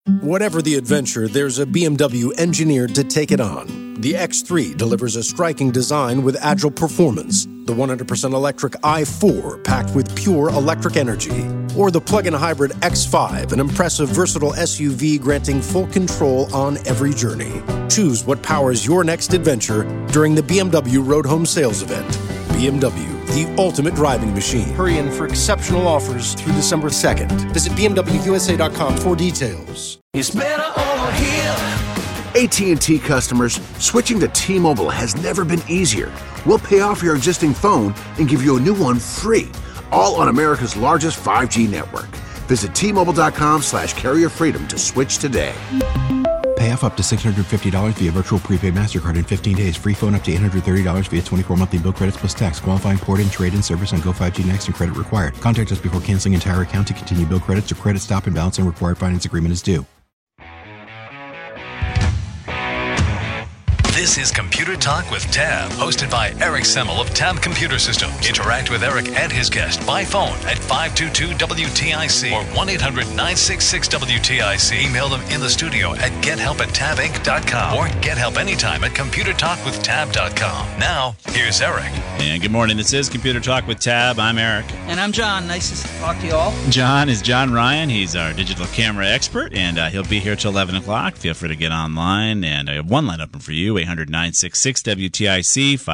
Whatever the adventure, there's a BMW engineered to take it on. The X3 delivers a striking design with agile performance. The 100% electric i4 packed with pure electric energy. Or the plug-in hybrid X5, an impressive versatile SUV granting full control on every journey. Choose what powers your next adventure during the BMW Road Home Sales Event. BMW, the ultimate driving machine. Hurry in for exceptional offers through December 2nd. Visit BMWUSA.com for details. It's better over here. AT&T customers, switching to T-Mobile has never been easier. We'll pay off your existing phone and give you a new one free, all on America's largest 5G network. Visit T-Mobile.com/carrier freedom to switch today. Pay off up to $650 via virtual prepaid MasterCard in 15 days. Free phone up to $830 via 24 monthly bill credits plus tax. Qualifying port-in, trade-in service on Go 5G Next and credit required. Contact us before canceling entire account to continue bill credits or credit stop and balance and required finance agreement is due. This is Computer Talk with Tab, hosted by Eric Semmel of Tab Computer Systems. Interact with Eric and his guest by phone at 522-WTIC or 1-800-966-WTIC. Email them in the studio at gethelp@tabinc.com or get help anytime at computertalkwithtab.com. Now, here's Eric. And good morning. This is Computer Talk with Tab. I'm Eric. And I'm John. Nice to talk to you all. John is John Ryan. He's our digital camera expert, and he'll be here till 11 o'clock. Feel free to get online. And I have one line open for you, 800-966-WTIC,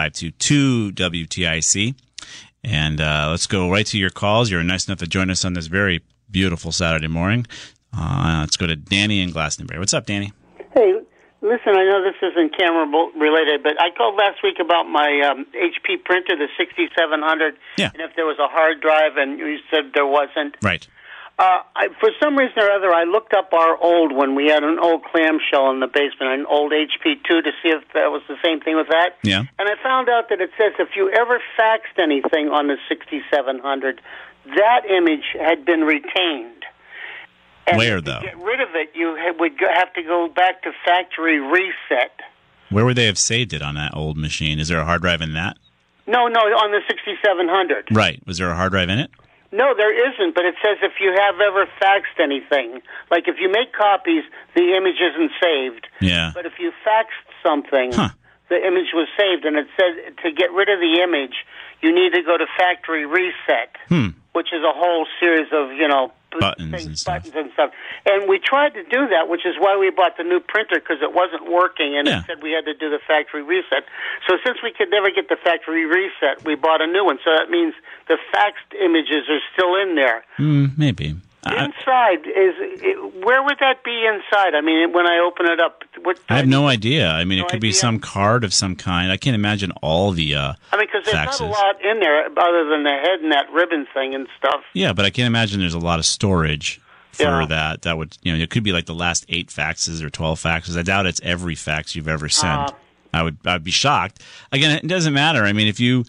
522-WTIC. And let's go right to your calls. You're nice enough to join us on this very beautiful Saturday morning. Let's go to Danny in Glastonbury. What's up, Danny? Hey, listen, I know this isn't camera related, but I called last week about my HP printer, the 6700, yeah. And if there was a hard drive, and you said there wasn't. Right. For some reason or other, I looked up our old one. We had an old clamshell in the basement, an old HP2, to see if that was the same thing with that. Yeah. And I found out that it says if you ever faxed anything on the 6700, that image had been retained. And where, though? To get rid of it, you would have to go back to factory reset. Where would they have saved it on that old machine? Is there a hard drive in that? No, on the 6700. Right. Was there a hard drive in it? No, there isn't, but it says if you have ever faxed anything, like if you make copies, the image isn't saved. Yeah. But if you faxed something, the image was saved, and it said to get rid of the image, you need to go to factory reset, which is a whole series of, buttons and stuff. And we tried to do that, which is why we bought the new printer, because it wasn't working, and it said we had to do the factory reset. So since we could never get the factory reset, we bought a new one. So that means the faxed images are still in there. Maybe. Inside, where would that be inside? I mean, when I open it up, I have no idea. I mean, it could be some card of some kind. I can't imagine all the because there's not a lot in there other than the head and that ribbon thing and stuff. Yeah, but I can't imagine there's a lot of storage for that. That would, it could be like the last 8 faxes or 12 faxes. I doubt it's every fax you've ever sent. I'd be shocked. Again, it doesn't matter. I mean, if you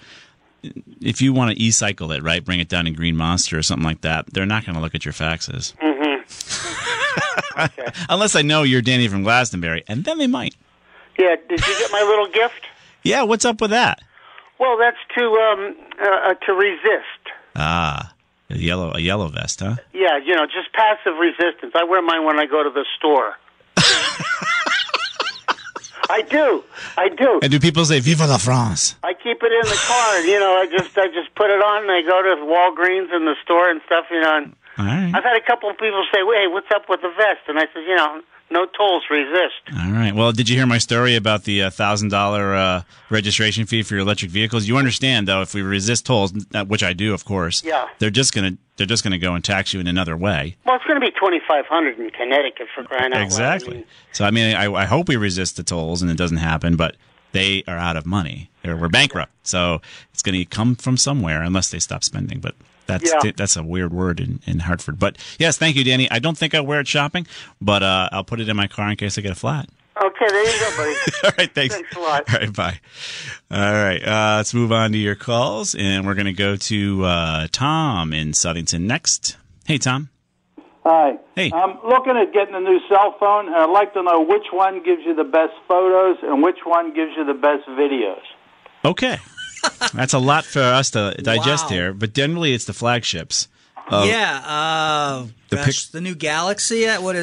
want to e-cycle it, right, bring it down in Green Monster or something like that, they're not going to look at your faxes. Okay. Unless I know you're Danny from Glastonbury, and then they might. Yeah, did you get my little gift? Yeah, what's up with that? Well, that's to resist. A yellow vest, huh? Yeah, just passive resistance. I wear mine when I go to the store. I do. And do people say "Vive la France"? I keep it in the car. I just put it on, and I go to Walgreens in the store and stuff. And all right. I've had a couple of people say, "Hey, what's up with the vest?" And I said, no tolls, resist. All right. Well, did you hear my story about the $1,000 registration fee for your electric vehicles? You understand, though, if we resist tolls, which I do, of course. Yeah. They're just gonna go and tax you in another way. Well, it's going to be $2,500 in Connecticut for crying out loud. Exactly. So I hope we resist the tolls and it doesn't happen, but they are out of money. We're bankrupt, so it's going to come from somewhere unless they stop spending. But that's a weird word in Hartford. But yes, thank you, Danny. I don't think I'll wear it shopping, but I'll put it in my car in case I get a flat. Okay, there you go, buddy. All right, thanks. Thanks a lot. All right, bye. All right, let's move on to your calls, and we're going to go to Tom in Southington next. Hey, Tom. Hi. Hey. I'm looking at getting a new cell phone, and I'd like to know which one gives you the best photos and which one gives you the best videos. Okay. That's a lot for us to digest here, but generally it's the flagships. The new Galaxy. What is it?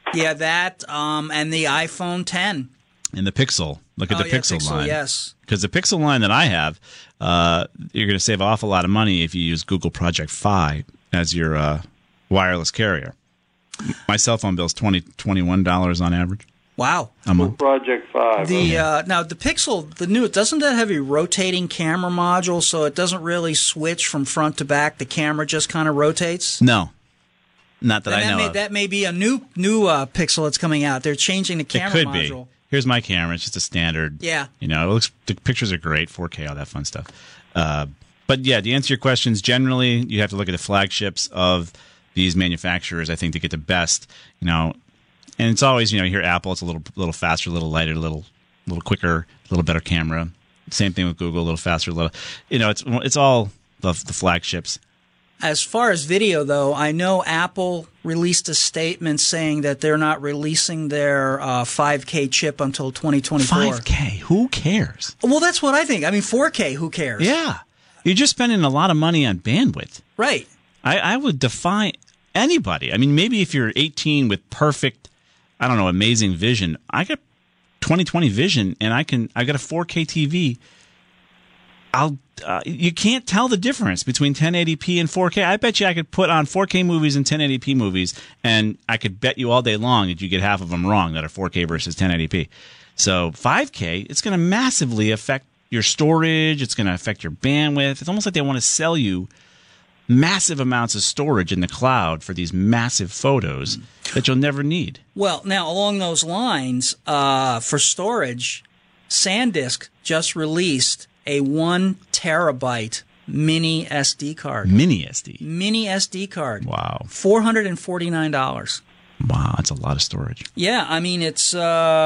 Yeah, that and the iPhone 10. And the Pixel. Look at the Pixel line. Yes. Because the Pixel line that I have, you're going to save an awful lot of money if you use Google Project Fi as your wireless carrier. My cell phone bill is $21 on average. Wow. A month. Project 5. Now, the Pixel, the new, doesn't that have a rotating camera module, so it doesn't really switch from front to back? The camera just kind of rotates? No. Not that I know of. That may be a new Pixel that's coming out. They're changing the camera module. It could be. Here's my camera. It's just a standard. Yeah. You know, the pictures are great, 4K, all that fun stuff. But yeah, to answer your questions, generally you have to look at the flagships of these manufacturers, I think, to get the best. You know, and it's always, you know, you hear Apple, it's a little faster, a little lighter, a little quicker, a little better camera. Same thing with Google, a little faster, a little. You know, it's all the flagships. As far as video, though, I know Apple released a statement saying that they're not releasing their 5K chip until 2024. 5K? Who cares? Well, that's what I think. I mean, 4K, who cares? Yeah. You're just spending a lot of money on bandwidth. Right. I would defy anybody. I mean, maybe if you're 18 with perfect, I don't know, amazing vision. I got 20/20 vision, and I got a 4K TV. You can't tell the difference between 1080p and 4K. I bet you I could put on 4K movies and 1080p movies, and I could bet you all day long that you get half of them wrong that are 4K versus 1080p. So 5K, it's going to massively affect your storage. It's going to affect your bandwidth. It's almost like they want to sell you massive amounts of storage in the cloud for these massive photos that you'll never need. Well, now, along those lines, for storage, SanDisk just released a 1 terabyte mini SD card. Mini SD? Mini SD card. Wow. $449. Wow, that's a lot of storage. Yeah, I mean, it's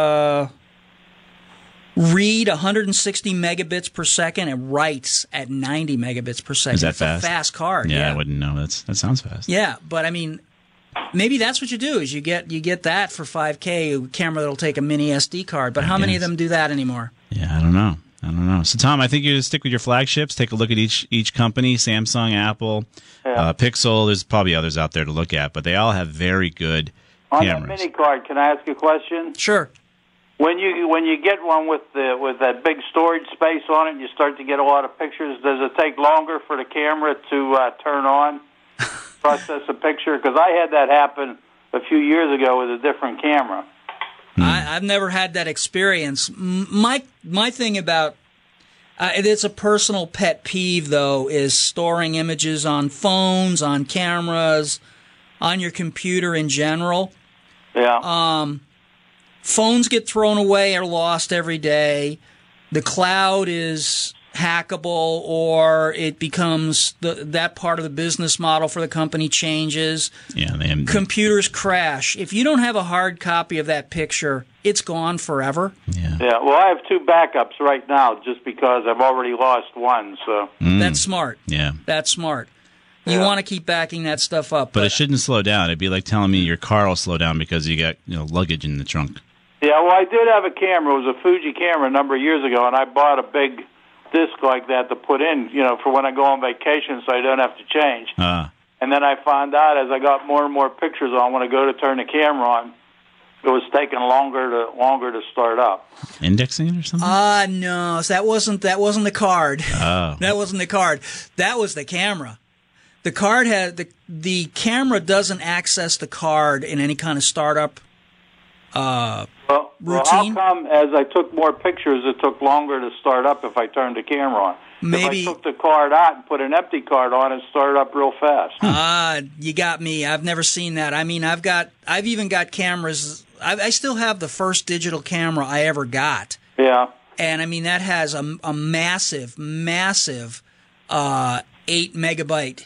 read 160 megabits per second and writes at 90 megabits per second. Is that it's fast? A fast card. Yeah, I wouldn't know. That sounds fast. Yeah, but I mean, maybe that's what you do is you get that for 5K, a camera that'll take a mini SD card. But how many of them do that anymore? Yeah, I don't know. So, Tom, I think you just stick with your flagships. Take a look at each company, Samsung, Apple, Pixel. There's probably others out there to look at, but they all have very good cameras. On that mini card, can I ask you a question? Sure. When you get one with that big storage space on it and you start to get a lot of pictures, does it take longer for the camera to turn on, process a picture? Because I had that happen a few years ago with a different camera. I've never had that experience. My thing about it's a personal pet peeve, though, is storing images on phones, on cameras, on your computer in general. Yeah. Phones get thrown away or lost every day. The cloud is hackable, or it becomes that part of the business model for the company changes. Yeah, computers crash. If you don't have a hard copy of that picture, it's gone forever. Yeah. Well, I have 2 backups right now just because I've already lost one. So that's smart. Yeah, that's smart. You want to keep backing that stuff up, but it shouldn't slow down. It'd be like telling me your car will slow down because you got luggage in the trunk. Yeah, well, I did have a camera. It was a Fuji camera a number of years ago, and I bought a big disc like that to put in, for when I go on vacation so I don't have to change. And then I found out as I got more and more pictures on, when I go to turn the camera on, it was taking longer to start up. Indexing or something? No, so that wasn't the card. Oh. That wasn't the card. That was the camera. The card had the camera doesn't access the card in any kind of startup routine. How come as I took more pictures, it took longer to start up if I turned the camera on? Maybe if I took the card out and put an empty card on, it started up real fast. You got me. I've never seen that. I mean, I've even got cameras. I still have the first digital camera I ever got. Yeah. And I mean, that has a massive 8 megabyte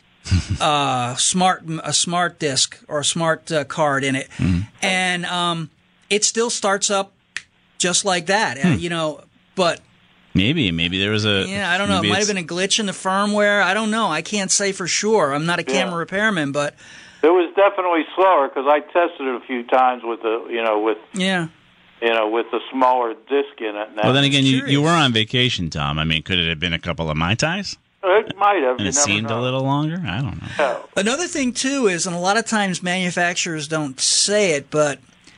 smart disc or a smart card in it, and it still starts up just like that. But maybe there was a I don't know. It might have been a glitch in the firmware. I don't know. I can't say for sure. I'm not a camera repairman, but it was definitely slower because I tested it a few times with the with the smaller disc in it. Well, then again, you were on vacation, Tom. I mean, could it have been a couple of Mai Tais? It might have. And it seemed a little longer? I don't know. No. Another thing, too, is, and a lot of times manufacturers don't say it, but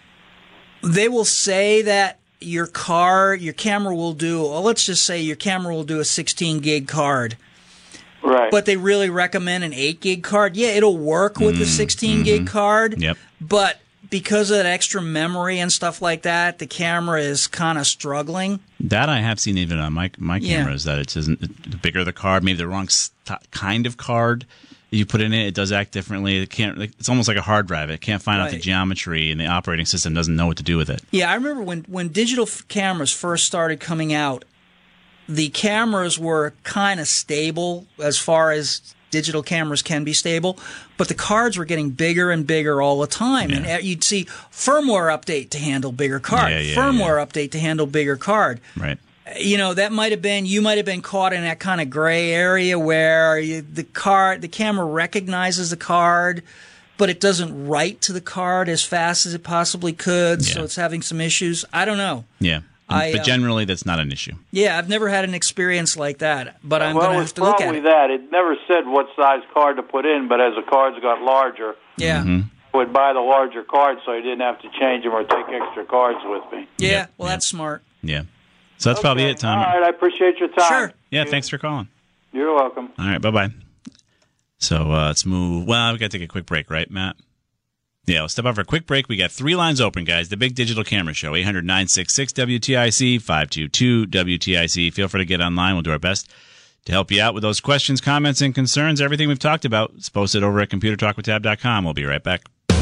They will say that your camera will do, well, let's just say your camera will do a 16 gig card. Right. But they really recommend an 8 gig card. Yeah, it'll work with the 16 gig card. Yep. But because of that extra memory and stuff like that, the camera is kind of struggling. That I have seen even on my cameras, that it isn't the bigger the card, maybe the wrong kind of card you put in it does act differently. It's almost like a hard drive. It can't find out the geometry, and the operating system doesn't know what to do with it. Yeah, I remember when digital cameras first started coming out, the cameras were kind of stable as far as digital cameras can be stable, but the cards were getting bigger and bigger all the time. Yeah. And you'd see firmware update to handle bigger card, firmware update to handle bigger card. Right. You know, you might have been caught in that kind of gray area where the camera recognizes the card, but it doesn't write to the card as fast as it possibly could, so it's having some issues. I don't know. Yeah. But generally, that's not an issue. Yeah, I've never had an experience like that, but I'm going to have to look at it. Well, it's probably that. It never said what size card to put in, but as the cards got larger, I would buy the larger cards so I didn't have to change them or take extra cards with me. Yeah, that's smart. Yeah. So that's probably it, Tom. All right, I appreciate your time. Sure. Yeah, thanks for calling. You're welcome. All right, bye-bye. So let's move. Well, we got to take a quick break, right, Matt? Yeah, we'll step out for a quick break. We got 3 lines open, guys. The Big Digital Camera Show, 800-966-WTIC, 522-WTIC. Feel free to get online. We'll do our best to help you out with those questions, comments, and concerns. Everything we've talked about is posted over at ComputerTalkWithTab.com. We'll be right back.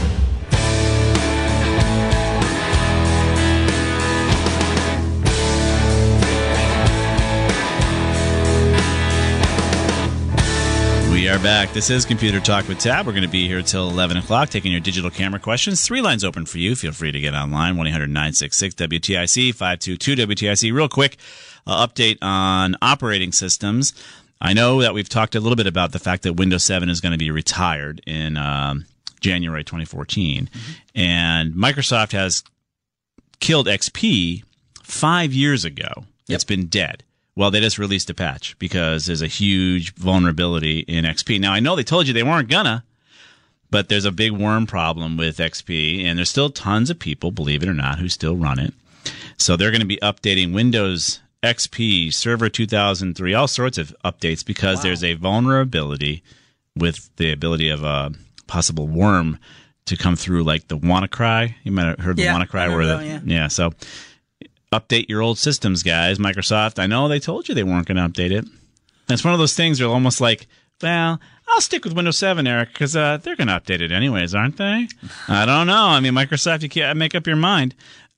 We are back. This is Computer Talk with Tab. We're going to be here till 11 o'clock taking your digital camera questions. 3 lines open for you. Feel free to get online, 1-800-966-WTIC, 522-WTIC. Real quick update on operating systems. I know that we've talked a little bit about the fact that Windows 7 is going to be retired in January 2014. And Microsoft has killed XP 5 years ago. It's been dead. Well, they just released a patch because there's a huge vulnerability in XP. Now, I know they told you they weren't gonna, but there's a big worm problem with XP, and there's still tons of people, believe it or not, who still run it. So they're going to be updating Windows XP, Server 2003, all sorts of updates because there's a vulnerability with the ability of a possible worm to come through, like the WannaCry. You might have heard the WannaCry. So update your old systems, guys. Microsoft, I know they told you they weren't going to update it. And it's one of those things where almost like, well, I'll stick with Windows 7, Eric, because they're going to update it anyways, aren't they? I don't know. I mean, Microsoft, you can't make up your mind.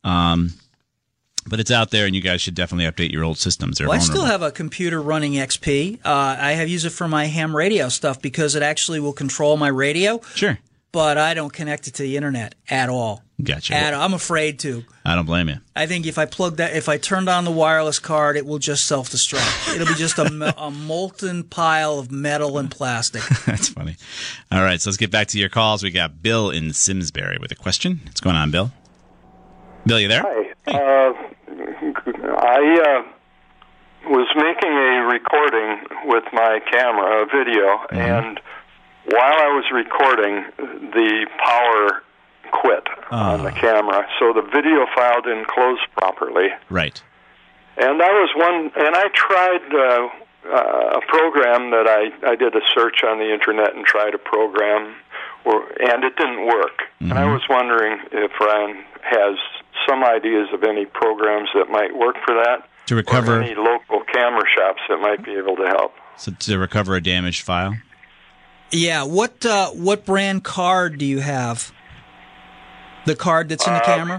But it's out there, and you guys should definitely update your old systems. I still have a computer running XP. I have used it for my ham radio stuff because it actually will control my radio. Sure. But I don't connect it to the internet at all. Gotcha. I'm afraid to. I don't blame you. I think if I turned on the wireless card, it will just self-destruct. It'll be just a molten pile of metal and plastic. That's funny. All right, so let's get back to your calls. We got Bill in Simsbury with a question. What's going on, Bill? Bill, you there? Hi. Hey. I was making a recording with my camera, a video, and while I was recording, the power quit on the camera, so the video file didn't close properly. Right. And I tried a program that I did a search on the internet and tried a program, and it didn't work. And I was wondering if Ryan has some ideas of any programs that might work for that, to recover, or any local camera shops that might be able to help. So to recover a damaged file. Yeah. What brand card do you have? The card that's in the camera?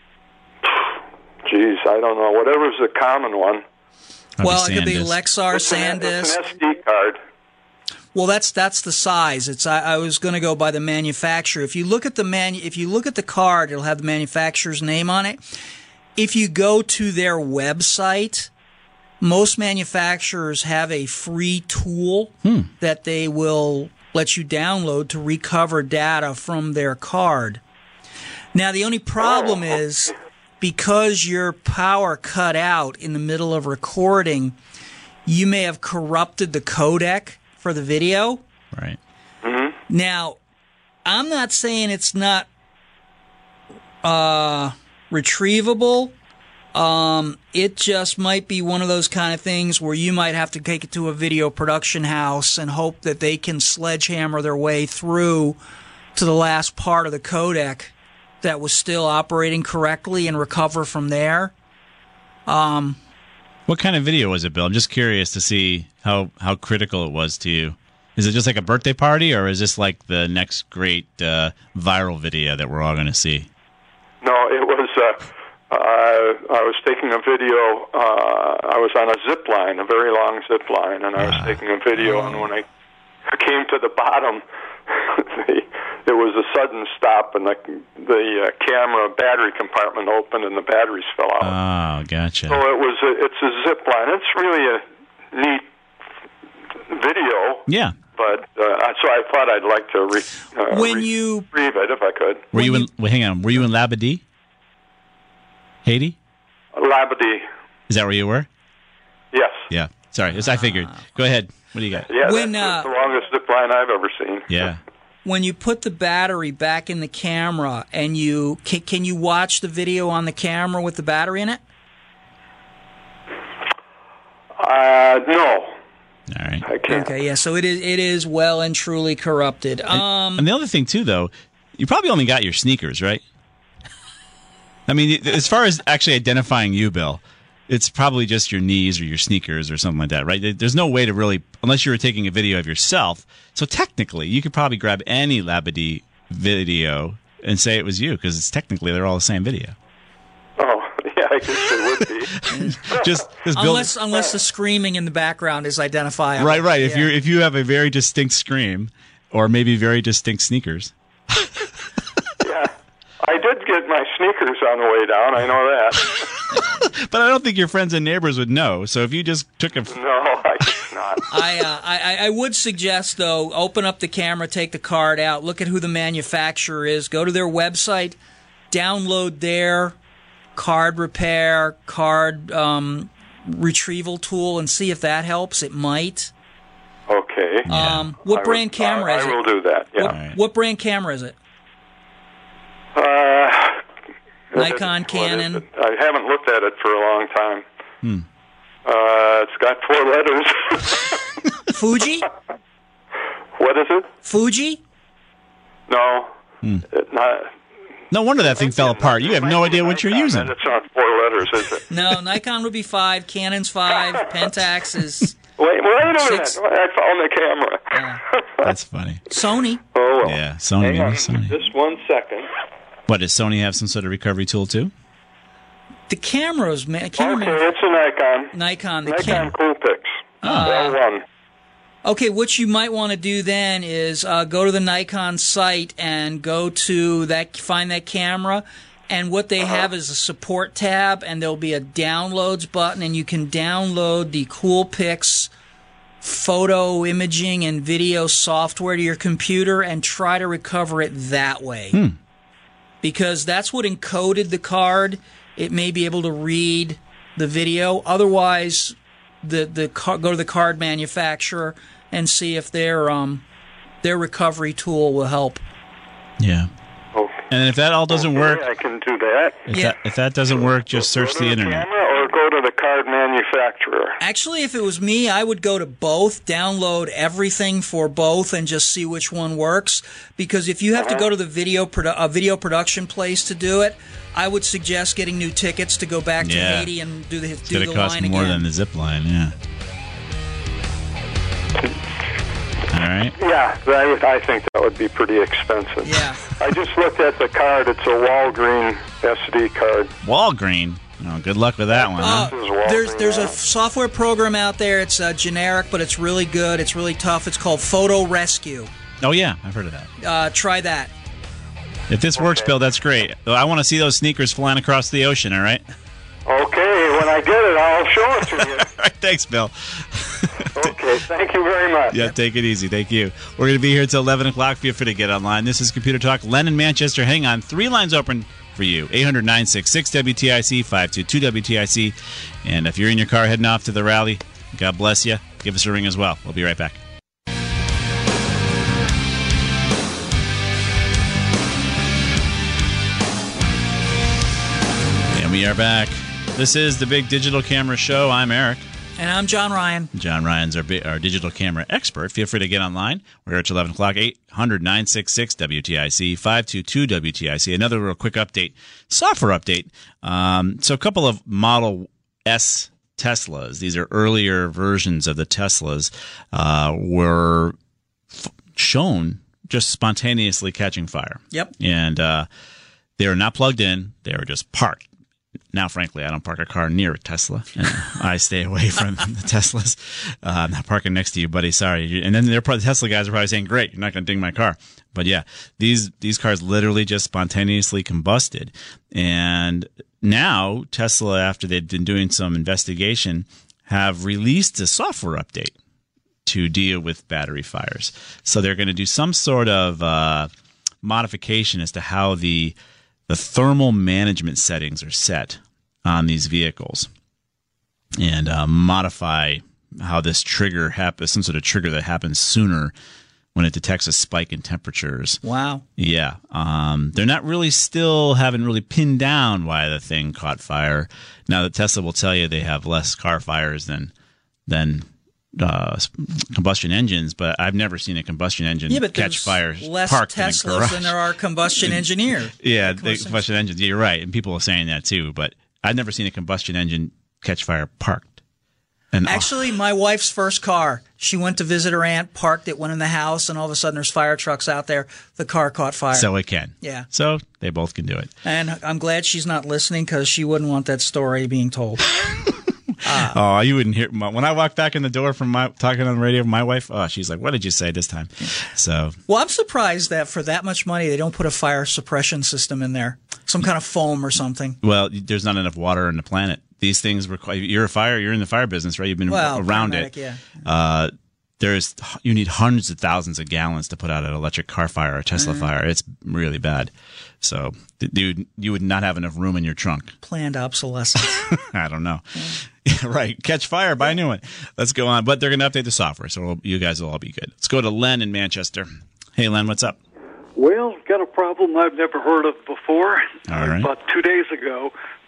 Geez, I don't know. Whatever's the common one. Well, it could be Lexar, SanDisk. It's an SD card. Well, that's the size. I was going to go by the manufacturer. If you look at the card, it'll have the manufacturer's name on it. If you go to their website, most manufacturers have a free tool that they will let you download to recover data from their card. Now, the only problem is because your power cut out in the middle of recording, you may have corrupted the codec for the video. Right. Now, I'm not saying it's not retrievable. It just might be one of those kind of things where you might have to take it to a video production house and hope that they can sledgehammer their way through to the last part of the codec that was still operating correctly and recover from there. What kind of video was it, Bill? I'm just curious to see how critical it was to you. Is it just like a birthday party, or is this like the next great viral video that we're all going to see? No, it was... I was taking a video. I was on a zip line, a very long zip line, and I was taking a video. And when I came to the bottom, there was a sudden stop, and the camera battery compartment opened, and the batteries fell out. Oh, gotcha. So it's a zip line. It's really a neat video. Yeah. But so I thought I'd like to retrieve it if I could. Hang on. Were you in Labadee? Haiti? Labadee. Is that where you were? Yes. Yeah. Sorry, as I figured. Go ahead. What do you got? Yeah, that's the longest zip line I've ever seen. Yeah. When you put the battery back in the camera, and can you watch the video on the camera with the battery in it? No. All right. I can't. Okay, yeah. So it is well and truly corrupted. And the other thing too, though, you probably only got your sneakers, right? I mean, as far as actually identifying you, Bill, it's probably just your knees or your sneakers or something like that, right? There's no way to really, unless you were taking a video of yourself. So technically, you could probably grab any Labadee video and say it was you, because it's technically they're all the same video. Oh, yeah, I guess it would be. just unless the screaming in the background is identifiable. Right. Yeah. If you have a very distinct scream, or maybe very distinct sneakers. Yeah. I did get my sneakers on the way down. I know that. But I don't think your friends and neighbors would know. So if you just took a... No, I guess not. I would suggest, though, open up the camera, take the card out, look at who the manufacturer is, go to their website, download their card repair, card retrieval tool, and see if that helps. It might. Okay. What brand camera is it? I will do that, yeah. What brand camera is it? Nikon, Canon. I haven't looked at it for a long time. It's got 4 letters. Fuji? What is it? Fuji? No. No wonder that thing fell apart. You have no idea what you're using. It's not 4 letters, is it? No, Nikon would be 5, Canon's 5, Pentax is... Wait a minute. I found the camera. That's funny. Sony. Oh, well. Yeah, Sony. Hang on, Sony. just 1 second. What, does Sony have some sort of recovery tool too? The cameras, man. Okay, it's a Nikon. Nikon. Nikon Coolpix. L1. Okay, what you might want to do then is go to the Nikon site and go to that, find that camera, and what they have is a support tab, and there'll be a downloads button, and you can download the Coolpix photo imaging and video software to your computer and try to recover it that way. Because that's what encoded the card. It may be able to read the video. Otherwise, go to the card manufacturer and see if their recovery tool will help. Yeah. Oh. And if that all doesn't work, I can do that. If that doesn't work, just search the internet. Or go to the card manufacturer. Actually, if it was me, I would go to both, download everything for both, and just see which one works. Because if you have to go to the video production place to do it, I would suggest getting new tickets to go back to Haiti and do the line again. It's going to cost more than the zip line, yeah. All right. Yeah, I think that would be pretty expensive. Yeah. I just looked at the card. It's a Walgreen SD card. Walgreen? Oh, good luck with that one. Huh? There's a software program out there. It's generic, but it's really good. It's really tough. It's called Photo Rescue. Oh, yeah. I've heard of that. Try that. If this works, Bill, that's great. I want to see those sneakers flying across the ocean, all right? Okay, when I get it, I'll show it to you. All right, thanks, Bill. Okay, thank you very much. Yeah, take it easy. Thank you. We're going to be here until 11 o'clock. Feel free to get online. This is Computer Talk. Len in Manchester. Hang on. 3 lines open for you. 800-966-WTIC, 522-WTIC. And if you're in your car heading off to the rally, God bless you. Give us a ring as well. We'll be right back. We are back. This is the Big Digital Camera Show. I'm Eric. And I'm John Ryan. John Ryan's our digital camera expert. Feel free to get online. We're here at 11 o'clock, 800-966-WTIC, 522-WTIC. Another real quick update, software update. So a couple of Model S Teslas, these are earlier versions of the Teslas, were shown just spontaneously catching fire. Yep. And they were not plugged in. They were just parked. Now, frankly, I don't park a car near a Tesla, and I stay away from the Teslas. I'm not parking next to you, buddy. Sorry. And then the Tesla guys are probably saying, "Great, you're not going to ding my car." But yeah, these cars literally just spontaneously combusted. And now Tesla, after they've been doing some investigation, have released a software update to deal with battery fires. So they're going to do some sort of modification as to how the thermal management settings are set on these vehicles, and modify how this trigger happens, some sort of trigger that happens sooner when it detects a spike in temperatures. Wow. Yeah. They're not really haven't really pinned down why the thing caught fire. Now, the Tesla will tell you they have less car fires than combustion engines, but I've never seen a combustion engine catch fire less parked Teslas in a garage. than there are combustion engineers. Yeah, the combustion engines. Yeah, you're right, and people are saying that too. But I've never seen a combustion engine catch fire parked. And actually, my wife's first car, she went to visit her aunt, parked it, went in the house, and all of a sudden there's fire trucks out there. The car caught fire. So it can. Yeah. So they both can do it. And I'm glad she's not listening, because she wouldn't want that story being told. Oh, you wouldn't hear when I walked back in the door from talking on the radio with my wife. Oh, she's like, "What did you say this time?" So, well, I'm surprised that for that much money they don't put a fire suppression system in there, some kind of foam or something. Well, there's not enough water on the planet. These things require. You're in the fire business, right? You've been around it. Yeah. You need hundreds of thousands of gallons to put out an electric car fire or a Tesla fire. It's really bad. So, dude, you would not have enough room in your trunk. Planned obsolescence. I don't know. Yeah, right. Catch fire, buy a new one. Let's go on. But they're going to update the software, so you guys will all be good. Let's go to Len in Manchester. Hey, Len, what's up? Well, got a problem I've never heard of before. All right. About 2 days ago,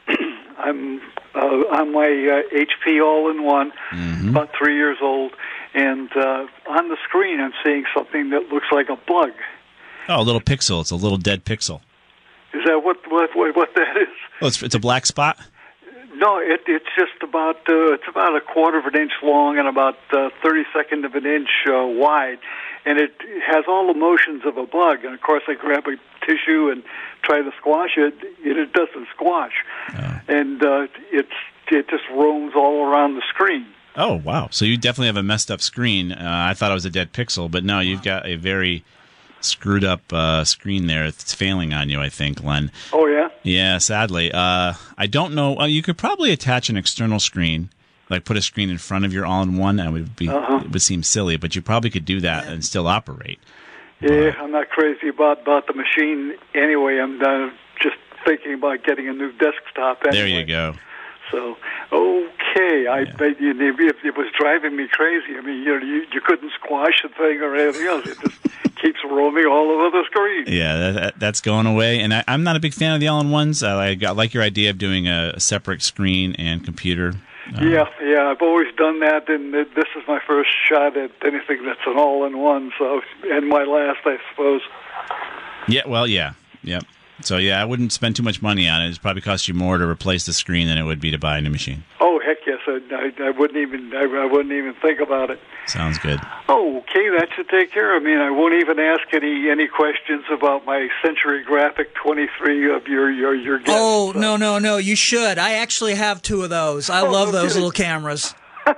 I'm on my HP All-in-One, about 3 years old, and on the screen I'm seeing something that looks like a bug. Oh, a little pixel. It's a little dead pixel. Is that what that is? Oh, it's a black spot? No, it's just about a quarter of an inch long and about 32nd of an inch wide, and it has all the motions of a bug. And of course, I grab a tissue and try to squash it, and it doesn't squash, and it just roams all around the screen. Oh, wow! So you definitely have a messed up screen. I thought it was a dead pixel, but no, you've got a very screwed up screen there. It's failing on you, I think, Len. Oh, yeah? Yeah, sadly. I don't know. You could probably attach an external screen, like put a screen in front of your all-in-one. That would be it would seem silly, but you probably could do that and still operate. Yeah, I'm not crazy about the machine anyway. I'm just thinking about getting a new desktop anyway. There you go. So, okay, I bet you if it was driving me crazy. I mean, you couldn't squash the thing or anything else. It just keeps roaming all over the screen. Yeah, that's going away. And I'm not a big fan of the all-in-ones. I like your idea of doing a separate screen and computer. Yeah, I've always done that, and this is my first shot at anything that's an all-in-one, so, and my last, I suppose. Yeah, well, yeah. So, yeah, I wouldn't spend too much money on it. It'd probably cost you more to replace the screen than it would be to buy a new machine. Oh, heck yes. I wouldn't even think about it. Sounds good. Okay, that should take care of me. And I won't even ask any questions about my Century Graphic 23 of your guest. Oh, no. You should. I actually have two of those. I love those little cameras.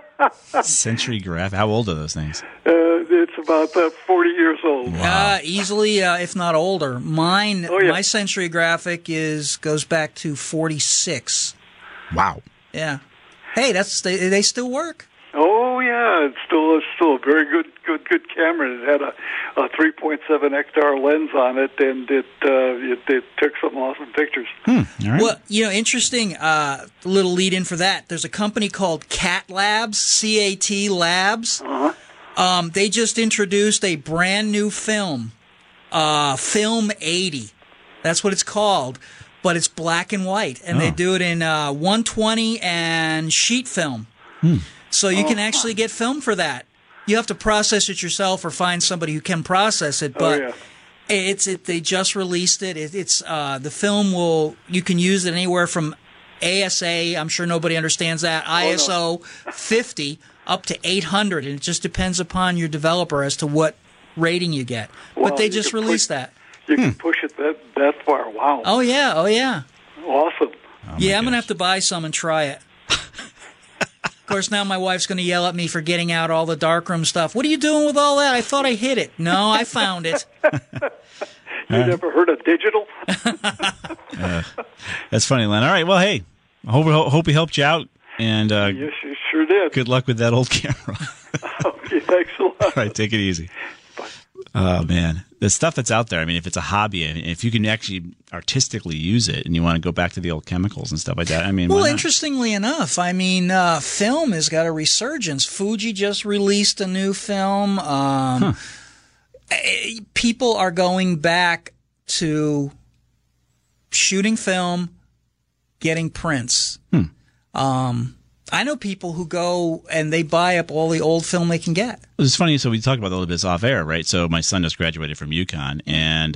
Century Graphic. How old are those things? It's about 40 years old. Wow. Easily, if not older. Mine, my Century Graphic goes back to 46. Wow. Yeah. Hey, they still work. Oh yeah, it's still a very good camera. It had a 3.7 hectare lens on it, and it took some awesome pictures. All right. Well, interesting little lead in for that. There's a company called CAT Labs, CAT Labs. They just introduced a brand new film, Film 80. That's what it's called. but it's black and white, and they do it in 120 and sheet film. So you can actually get film for that. You have to process it yourself or find somebody who can process it, but they just released it. It's the film you can use it anywhere from ASA, I'm sure nobody understands that, ISO 50 up to 800, and it just depends upon your developer as to what rating you get. But they just released that. You can push it that far. Wow. Oh, yeah. Awesome. I'm going to have to buy some and try it. Of course, now my wife's going to yell at me for getting out all the darkroom stuff. What are you doing with all that? I thought I hid it. No, I found it. You never heard of digital? That's funny, Len. All right, well, hey, I hope we helped you out. And yes, you sure did. Good luck with that old camera. Okay, thanks a lot. All right, take it easy. Bye. Oh, man. The stuff that's out there, I mean, if it's a hobby and if you can actually artistically use it and you want to go back to the old chemicals and stuff like that, I mean, well, interestingly enough, I mean, film has got a resurgence. Fuji just released a new film. People are going back to shooting film, getting prints. I know people who go and they buy up all the old film they can get. It's funny. So we talked about that a little bit off air, right? So my son just graduated from UConn, and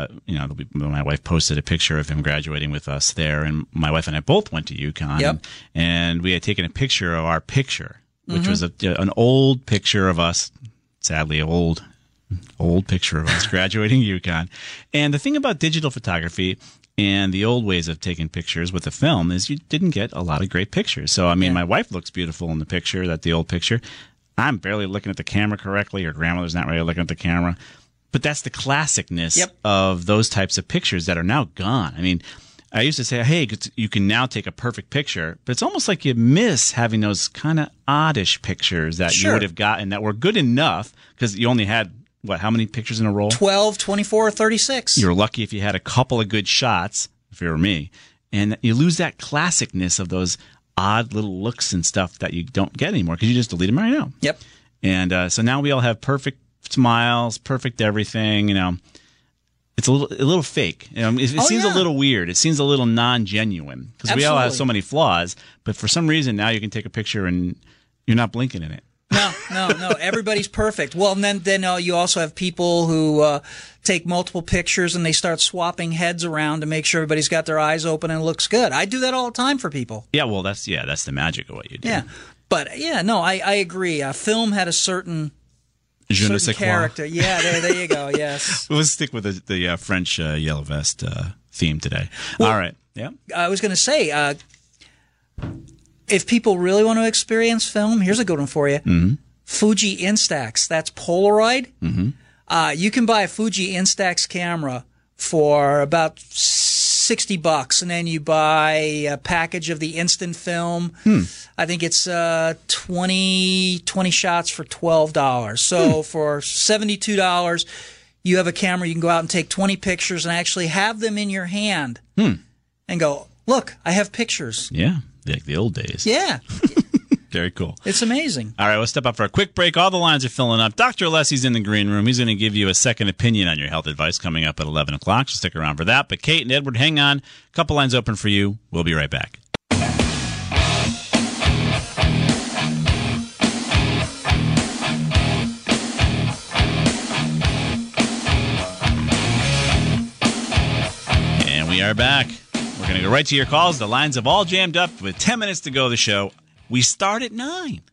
my wife posted a picture of him graduating with us there, and my wife and I both went to UConn, and we had taken a picture of our picture, which was an old picture of us, sadly old picture of us graduating UConn. And the thing about digital photography and the old ways of taking pictures with the film is you didn't get a lot of great pictures. So, I mean, my wife looks beautiful in the picture, the old picture. I'm barely looking at the camera correctly. Her grandmother's not really looking at the camera. But that's the classicness of those types of pictures that are now gone. I mean, I used to say, hey, you can now take a perfect picture, but it's almost like you miss having those kind of oddish pictures that you would have gotten that were good enough because you only had how many pictures in a roll? 12, 24, 36. You're lucky if you had a couple of good shots, if you were me. And you lose that classicness of those odd little looks and stuff that you don't get anymore because you just delete them right now. Yep. And so now we all have perfect smiles, perfect everything, It's a little fake. It seems a little weird. It seems a little non-genuine because we all have so many flaws. But for some reason, now you can take a picture and you're not blinking in it. No. Everybody's perfect. Well, and then you also have people who take multiple pictures and they start swapping heads around to make sure everybody's got their eyes open and it looks good. I do that all the time for people. Yeah, well, that's the magic of what you do. Yeah, but I agree. Film had a certain character. Yeah, there you go. Yes. We'll stick with the French yellow vest theme today. All right. Yeah. I was going to say. If people really want to experience film, here's a good one for you. Mm-hmm. Fuji Instax. That's Polaroid. Mm-hmm. You can buy a Fuji Instax camera for about $60, and then you buy a package of the instant film. I think it's 20 shots for $12. So for $72, you have a camera. You can go out and take 20 pictures and actually have them in your hand and go, look, I have pictures. Yeah. Like the old days. Yeah. Very cool. It's amazing. All right, we'll step up for a quick break. All the lines are filling up. Dr. Alessi's in the green room. He's going to give you a second opinion on your health advice coming up at 11 o'clock, so stick around for that. But Kate and Edward, hang on. A couple lines open for you. We'll be right back. And we are back. We're going to go right to your calls. The lines have all jammed up with 10 minutes to go of the show. We start at 9.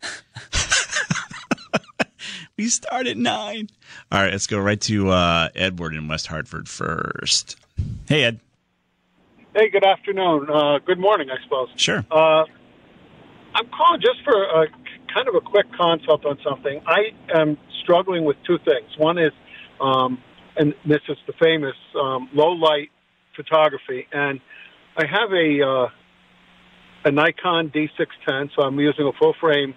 We start at 9. All right, let's go right to Edward in West Hartford first. Hey, Ed. Hey, good afternoon. Good morning, I suppose. Sure. I'm calling just for a kind of a quick consult on something. I am struggling with two things. One is, and this is the famous low light photography, and I have a Nikon D610, so I'm using a full frame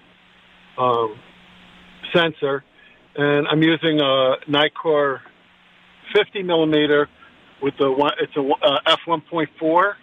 sensor, and I'm using a Nikkor 50 millimeter with it's a f1.4.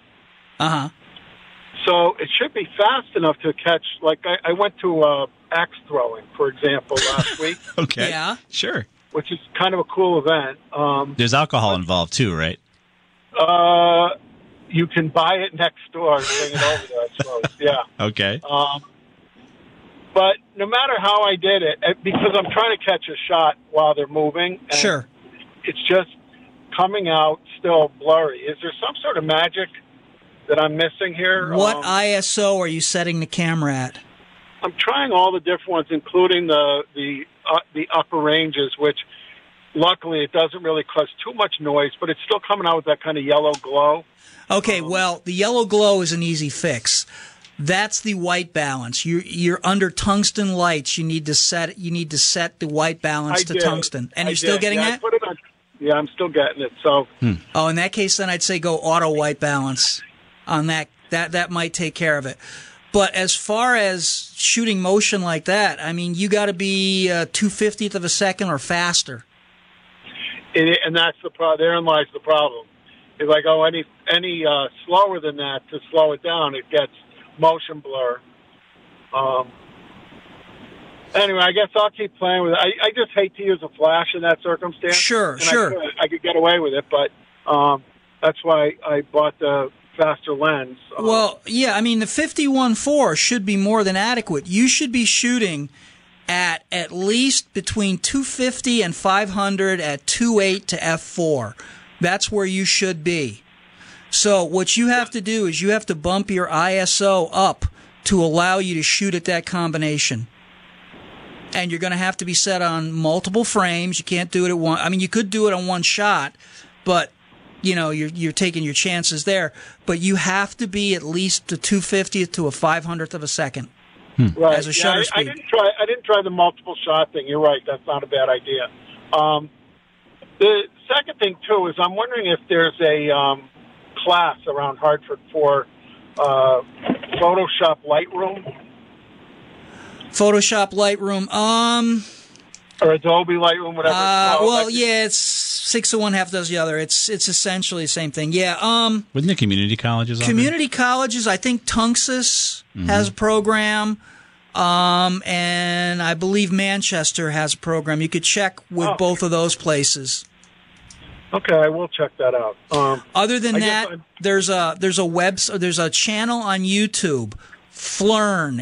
So it should be fast enough to catch. Like I went to axe throwing, for example, last week. Okay. Yeah. Sure. Which is kind of a cool event. There's alcohol involved too, right? you can buy it next door and bring it over there, I suppose. Yeah. Okay. But no matter how I did it, because I'm trying to catch a shot while they're moving. And sure. It's just coming out still blurry. Is there some sort of magic that I'm missing here? What ISO are you setting the camera at? I'm trying all the different ones, including the upper ranges, which luckily it doesn't really cause too much noise, but it's still coming out with that kind of yellow glow. Okay, well, the yellow glow is an easy fix. That's the white balance. You're under tungsten lights. You need to set the white balance to tungsten. And you're still getting that? I put it on. Yeah, I'm still getting it. So. Oh, in that case, then I'd say go auto white balance on that. That might take care of it. But as far as shooting motion like that, I mean, you got to be 2/50th of a second or faster. And that's the problem. Therein lies the problem. If I go any slower than that to slow it down, it gets motion blur. Anyway, I guess I'll keep playing with it. I just hate to use a flash in that circumstance. Sure. I could get away with it, but that's why I bought the faster lens. Well, yeah, I mean, the 51.4 should be more than adequate. You should be shooting at least between 250 and 500 at 2.8 to f4. That's where you should be. So what you have to do is you have to bump your ISO up to allow you to shoot at that combination. And you're going to have to be set on multiple frames. You can't do it at one. I mean, you could do it on one shot, but you know you're taking your chances there. But you have to be at least a 2/50th to a 500th of a second right. as a shutter speed. I didn't try the multiple shot thing. You're right. That's not a bad idea. The second thing too is I'm wondering if there's a class around Hartford for Photoshop Lightroom. Photoshop Lightroom, or Adobe Lightroom, whatever. Well, yeah, it's 6 of one, half does the other. It's essentially the same thing. Yeah. Wouldn't the community colleges? Community colleges. I think Tunxus has a program, and I believe Manchester has a program. You could check with both of those places. Okay, I will check that out. Other than that, there's a channel on YouTube, Phlearn,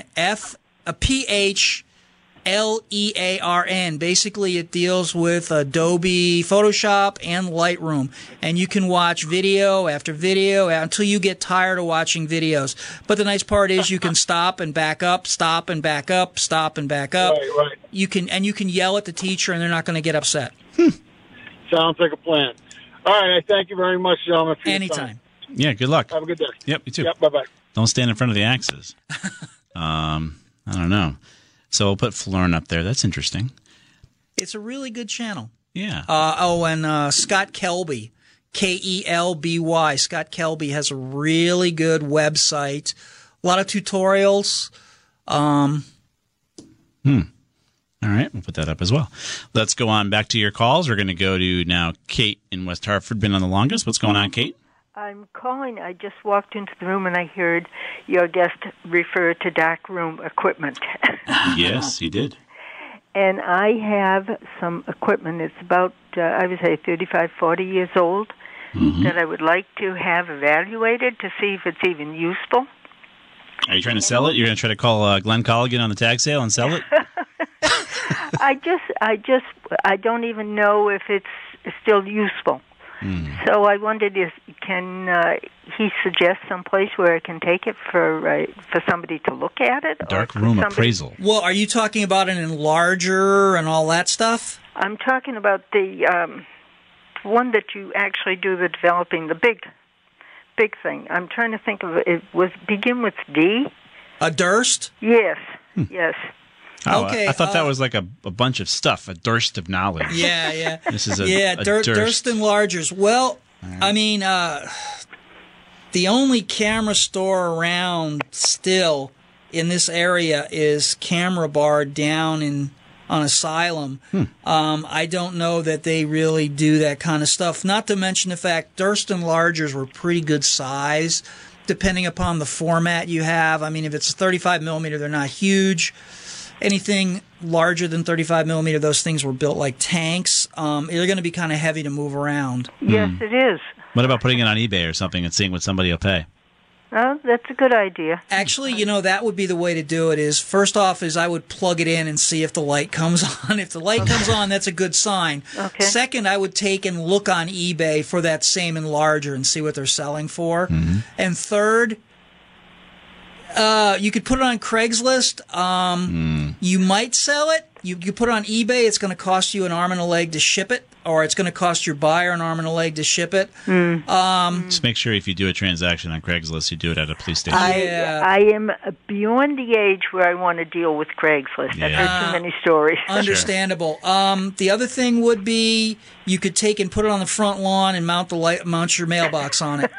PHLEARN. Basically, it deals with Adobe Photoshop and Lightroom, and you can watch video after video until you get tired of watching videos. But the nice part is you can stop and back up, stop and back up, stop and back up. Right. You can yell at the teacher, and they're not going to get upset. Sounds like a plan. All right, I thank you very much, gentlemen, for your Anytime. time. Yeah, good luck. Have a good day. Yep, you too. Yep, bye-bye. Don't stand in front of the axes. I don't know. So we'll put Phlearn up there. That's interesting. It's a really good channel. Yeah. And Scott Kelby, Kelby. Scott Kelby has a really good website. A lot of tutorials. All right, we'll put that up as well. Let's go on back to your calls. We're going to go to now Kate in West Hartford. Been on the longest. What's going on, Kate? I'm calling. I just walked into the room and I heard your guest refer to darkroom equipment. Yes, he did. And I have some equipment. It's about, I would say, 35, 40 years old that I would like to have evaluated to see if it's even useful. Are you trying to sell it? You're going to try to call Glenn Colligan on the tag sale and sell it? I don't even know if it's still useful. So I wondered if can he suggest some place where I can take it for somebody to look at it? Dark room appraisal. Well, are you talking about an enlarger and all that stuff? I'm talking about the one that you actually do the developing, the big thing. I'm trying to think of it. Begin with D? A Durst? Yes, yes. Oh, okay, I thought that was like a bunch of stuff, a Durst of knowledge. Yeah. This is a Durst enlargers. Well, I mean, the only camera store around still in this area is Camera Bar down on Asylum. I don't know that they really do that kind of stuff. Not to mention the fact Durst enlargers were pretty good size, depending upon the format you have. I mean, if it's a 35 millimeter, they're not huge. Anything larger than 35 millimeter, those things were built like tanks. They're going to be kind of heavy to move around. Yes, it is. What about putting it on eBay or something and seeing what somebody will pay? Oh, that's a good idea. Actually, that would be the way to do it. Is first off, I would plug it in and see if the light comes on. If the light comes on, that's a good sign. Okay. Second, I would take and look on eBay for that same enlarger and see what they're selling for. Mm-hmm. And third, you could put it on Craigslist. You might sell it. You put it on eBay. It's going to cost you an arm and a leg to ship it, or it's going to cost your buyer an arm and a leg to ship it. Just make sure if you do a transaction on Craigslist, you do it at a police station. I am beyond the age where I want to deal with Craigslist. I've heard too many stories. Understandable. The other thing would be you could take and put it on the front lawn and mount your mailbox on it.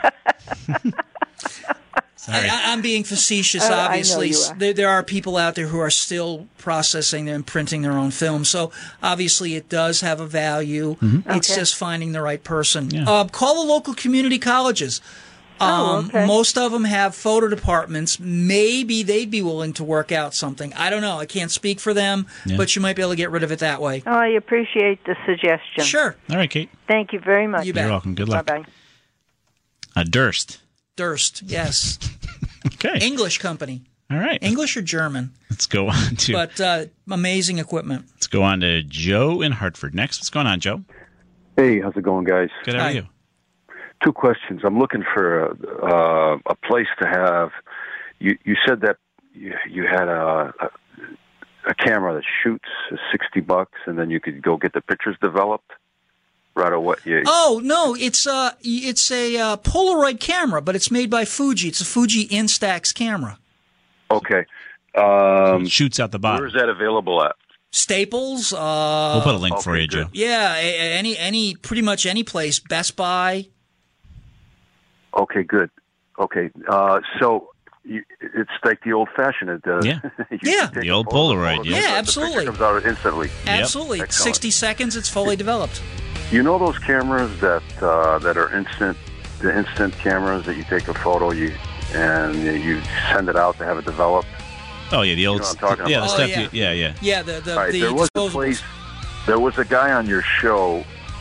I'm being facetious, obviously. There are people out there who are still processing and printing their own film. So, obviously, it does have a value. Mm-hmm. It's just finding the right person. Yeah. Call the local community colleges. Most of them have photo departments. Maybe they'd be willing to work out something. I don't know. I can't speak for them, but you might be able to get rid of it that way. Oh, I appreciate the suggestion. Sure. All right, Kate. Thank you very much. You bet. You're welcome. Good luck. Bye-bye. Durst. Durst, yes. Okay. English company. All right. English or German? Let's go on to... But amazing equipment. Let's go on to Joe in Hartford next. What's going on, Joe? Hey, how's it going, guys? Good, how are you? 2 questions. I'm looking for a place to have... You said that you had a camera that shoots $60, and then you could go get the pictures developed? Right away. Yeah. Oh no, it's a Polaroid camera, but it's made by Fuji. It's a Fuji Instax camera. Okay. It shoots out the bottom. Where is that available at? Staples. We'll put a link for you, Joe. Yeah, pretty much any place. Best Buy. Okay, good. Okay, so it's like the old-fashioned. The old Polaroid. Yeah, absolutely. The picture comes out instantly. Absolutely. Yep. 60 seconds. It's fully developed. You know those cameras that are instant, the instant cameras that you take a photo, you send it out to have it developed. Oh yeah, the old. You know what I'm talking about? Stuff. Yeah. Yeah. The there was a guy on your show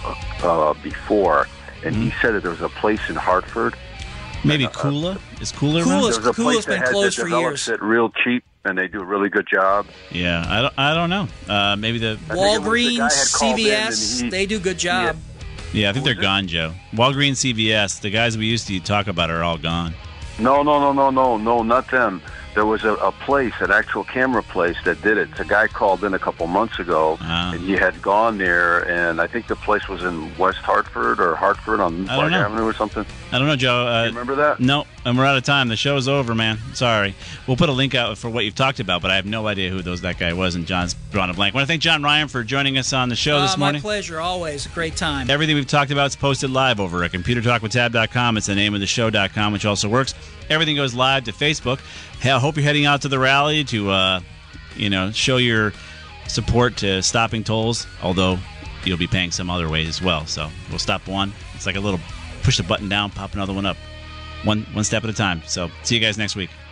before, and he said that there was a place in Hartford. Maybe Kula? Is Kula around? There's a place that develops it real cheap, and they do a really good job. Yeah, I don't know. Maybe the Walgreens, CVS, they do a good job. Yeah, I think they're gone, Joe. Walgreens, CVS, the guys we used to talk about are all gone. No, not them. There was a place, an actual camera place that did it. A guy called in a couple months ago, and he had gone there, and I think the place was in West Hartford or Hartford on Park Avenue or something. I don't know, Joe. You remember that? No, and we're out of time. The show's over, man. Sorry. We'll put a link out for what you've talked about, but I have no idea who that guy was, and John's drawn a blank. I want to thank John Ryan for joining us on the show this morning. My pleasure, always. A great time. Everything we've talked about is posted live over at ComputerTalkWithTab.com. It's the name of the show.com, which also works. Everything goes live to Facebook. Hey, I hope you're heading out to the rally to, show your support to stopping tolls, although you'll be paying some other ways as well. So we'll stop one. It's like a little push the button down, pop another one up. One step at a time. So see you guys next week.